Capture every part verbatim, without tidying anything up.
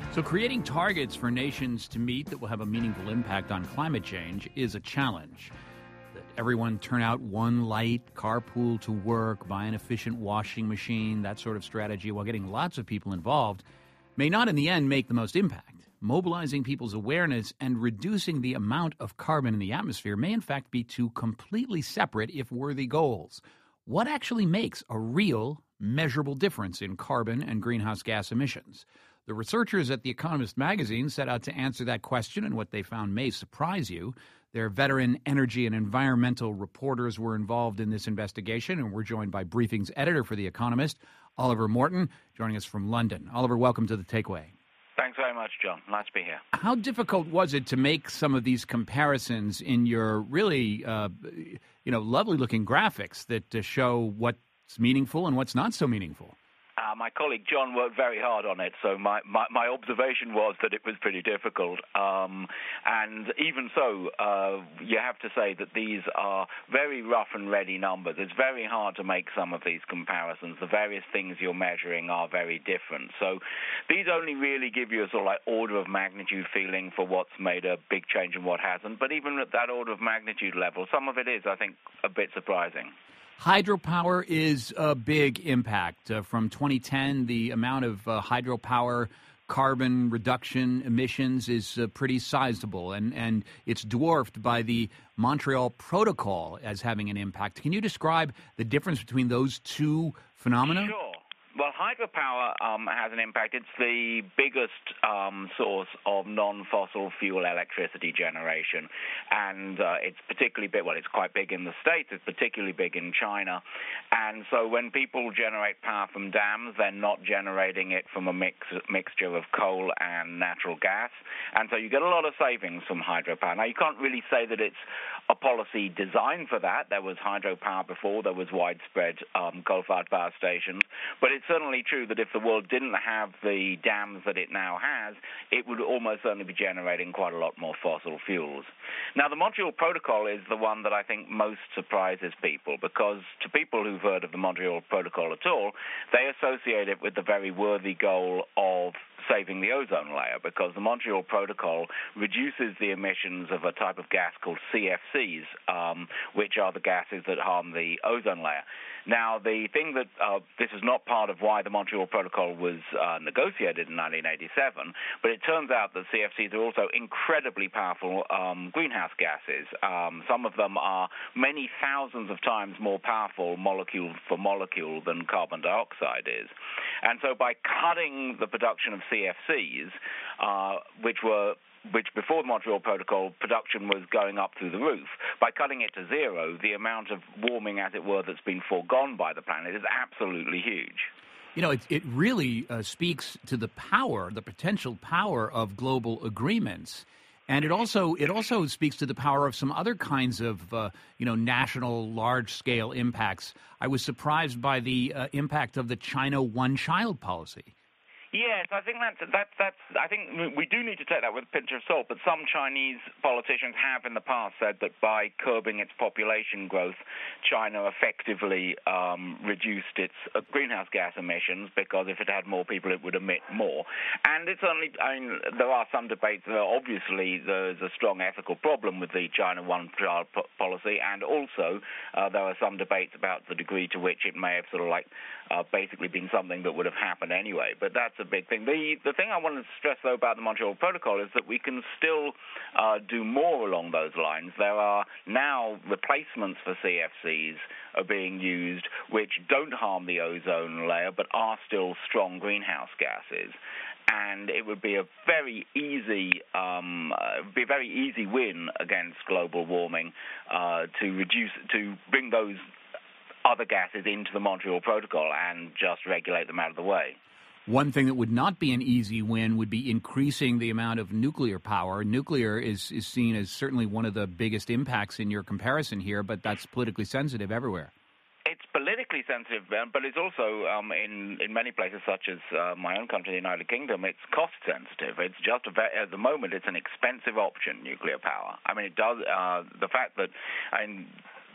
So creating targets for nations to meet that will have a meaningful impact on climate change is a challenge. That everyone turn out one light, carpool to work, buy an efficient washing machine, that sort of strategy, while getting lots of people involved, may not in the end make the most impact. Mobilizing people's awareness and reducing the amount of carbon in the atmosphere may in fact be two completely separate, if worthy, goals. What actually makes a real, measurable difference in carbon and greenhouse gas emissions? The researchers at The Economist magazine set out to answer that question, and what they found may surprise you. Their veteran energy and environmental reporters were involved in this investigation, and we're joined by Briefing's editor for The Economist, Oliver Morton, joining us from London. Oliver, welcome to The Takeaway. Thanks very much, John. Nice to be here. How difficult was it to make some of these comparisons in your really, uh, you know, lovely-looking graphics that uh, show what's meaningful and what's not so meaningful? Uh, my colleague John worked very hard on it, so my, my, my observation was that it was pretty difficult. Um, and even so, uh, you have to say that these are very rough and ready numbers. It's very hard to make some of these comparisons. The various things you're measuring are very different. So these only really give you a sort of like order of magnitude feeling for what's made a big change and what hasn't. But even at that order of magnitude level, some of it is, I think, a bit surprising. Hydropower is a big impact. Uh, from twenty ten, the amount of uh, hydropower carbon reduction emissions is uh, pretty sizable, and, and it's dwarfed by the Montreal Protocol as having an impact. Can you describe the difference between those two phenomena? Sure. Well, hydropower um, has an impact. It's the biggest um, source of non-fossil fuel electricity generation, and uh, it's particularly big. Well, it's quite big in the States. It's particularly big in China, and so when people generate power from dams, they're not generating it from a mix mixture of coal and natural gas, and so you get a lot of savings from hydropower. Now, you can't really say that it's a policy designed for that. There was hydropower before. There was widespread um, coal-fired power stations, but it's certainly true that if the world didn't have the dams that it now has, it would almost certainly be generating quite a lot more fossil fuels. Now, the Montreal Protocol is the one that I think most surprises people, because to people who've heard of the Montreal Protocol at all, they associate it with the very worthy goal of saving the ozone layer, because the Montreal Protocol reduces the emissions of a type of gas called C F Cs, um, which are the gases that harm the ozone layer. Now, the thing that uh, this is not part of why the Montreal Protocol was uh, negotiated in nineteen eighty-seven, but it turns out that C F Cs are also incredibly powerful um, greenhouse gases. Um, some of them are many thousands of times more powerful molecule for molecule than carbon dioxide is. And so by cutting the production of C F Cs, uh, which were which before the Montreal Protocol, production was going up through the roof. By cutting it to zero, the amount of warming, as it were, that's been foregone by the planet is absolutely huge. You know, it, it really uh, speaks to the power, the potential power of global agreements. And it also it also speaks to the power of some other kinds of, uh, you know, national large-scale impacts. I was surprised by the uh, impact of the China one-child policy. Yes, I think that's, that's, that's, I think we do need to take that with a pinch of salt, but some Chinese politicians have in the past said that by curbing its population growth, China effectively um, reduced its uh, greenhouse gas emissions, because if it had more people, it would emit more. And it's only, I mean, there are some debates. There obviously, there's a strong ethical problem with the China one-child po- policy, and also uh, there are some debates about the degree to which it may have sort of like uh, basically been something that would have happened anyway. But that's a big thing. The the thing I want to stress, though, about the Montreal Protocol is that we can still uh, do more along those lines. There are now replacements for C F Cs are being used which don't harm the ozone layer but are still strong greenhouse gases. And it would be a very easy, um, uh, be a very easy win against global warming uh, to reduce, to bring those other gases into the Montreal Protocol and just regulate them out of the way. One thing that would not be an easy win would be increasing the amount of nuclear power. Nuclear is, is seen as certainly one of the biggest impacts in your comparison here, but that's politically sensitive everywhere. It's politically sensitive, but it's also, um, in, in many places, such as uh, my own country, the United Kingdom, it's cost sensitive. It's just, a ve- at the moment, it's an expensive option, nuclear power. I mean, it does, uh, the fact that, I mean,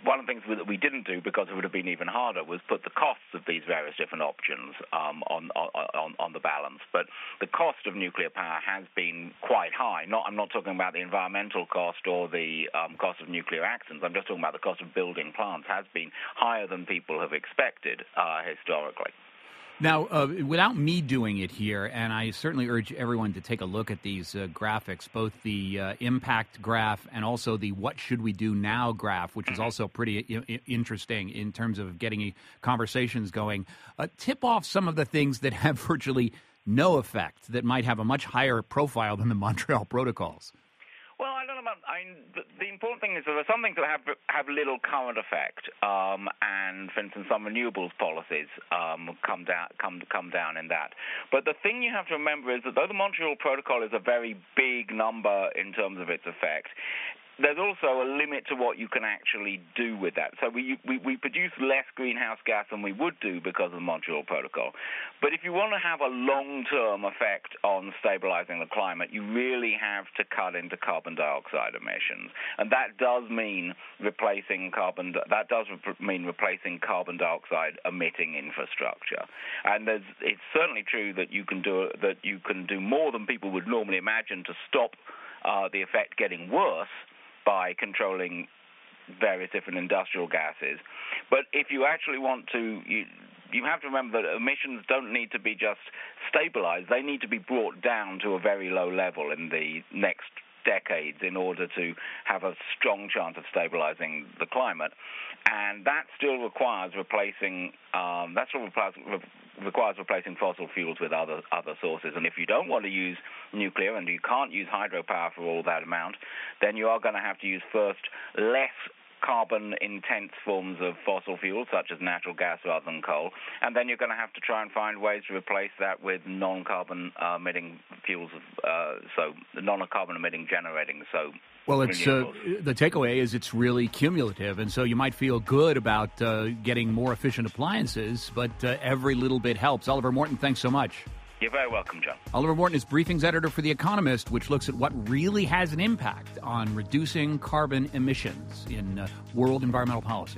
one of the things that we didn't do, because it would have been even harder, was put the costs of these various different options um, on, on on the balance. But the cost of nuclear power has been quite high. Not, I'm not talking about the environmental cost or the um, cost of nuclear accidents. I'm just talking about the cost of building plants has been higher than people have expected uh, historically. Now, uh, without me doing it here, and I certainly urge everyone to take a look at these uh, graphics, both the uh, impact graph and also the what should we do now graph, which is also pretty I- interesting in terms of getting conversations going. Uh, tip off some of the things that have virtually no effect, that might have a much higher profile than the Montreal protocols. Well, I don't know about. I mean, the, the important thing is that there are some things that have have little current effect, um, and for instance, some renewables policies um, come down come come down in that. But the thing you have to remember is that though the Montreal Protocol is a very big number in terms of its effect, there's also a limit to what you can actually do with that. So we, we we produce less greenhouse gas than we would do because of the Montreal Protocol. But if you want to have a long-term effect on stabilizing the climate, you really have to cut into carbon dioxide emissions. And that does mean replacing carbon that does re- mean replacing carbon dioxide emitting infrastructure. And there's, it's certainly true that you can do that you can do more than people would normally imagine to stop uh, the effect getting worse by controlling various different industrial gases. But if you actually want to, you, you have to remember that emissions don't need to be just stabilized. They need to be brought down to a very low level in the next decades in order to have a strong chance of stabilizing the climate. And that still requires replacing um, that still requires, re- requires replacing fossil fuels with other other sources. And if you don't want to use nuclear and you can't use hydropower for all that amount, then you are going to have to use first less carbon-intense forms of fossil fuels, such as natural gas rather than coal, and then you're going to have to try and find ways to replace that with non-carbon uh, emitting fuels, uh, so non-carbon emitting generating. So, well, it's uh, the takeaway is it's really cumulative, and so you might feel good about uh, getting more efficient appliances, but uh, every little bit helps. Oliver Morton, thanks so much. You're very welcome, John. Oliver Morton is briefings editor for The Economist, which looks at what really has an impact on reducing carbon emissions in uh, world environmental policy.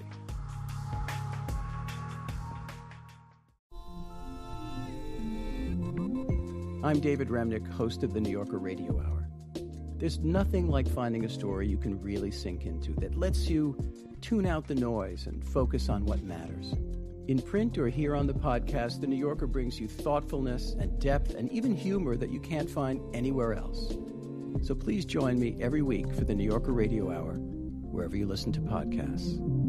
I'm David Remnick, host of the New Yorker Radio Hour. There's nothing like finding a story you can really sink into that lets you tune out the noise and focus on what matters. In print or here on the podcast, The New Yorker brings you thoughtfulness and depth and even humor that you can't find anywhere else. So please join me every week for The New Yorker Radio Hour, wherever you listen to podcasts.